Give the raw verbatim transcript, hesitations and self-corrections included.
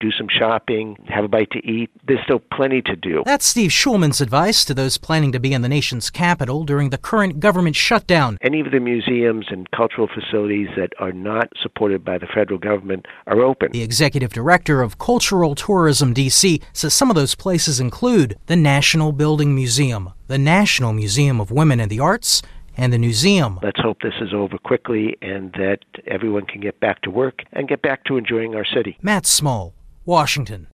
do some shopping, have a bite to eat. There's still plenty to do. That's Steve Schulman's advice to those planning to be in the nation's capital during the current government shutdown. Any of the museums and cultural facilities that are not supported by the federal government are open. The executive director of Cultural Tourism D C says some of those places include the National Building Museum, the National Museum of Women in the Arts, and the Newseum. Let's hope this is over quickly and that everyone can get back to work and get back to enjoying our city. Matt Small, Washington.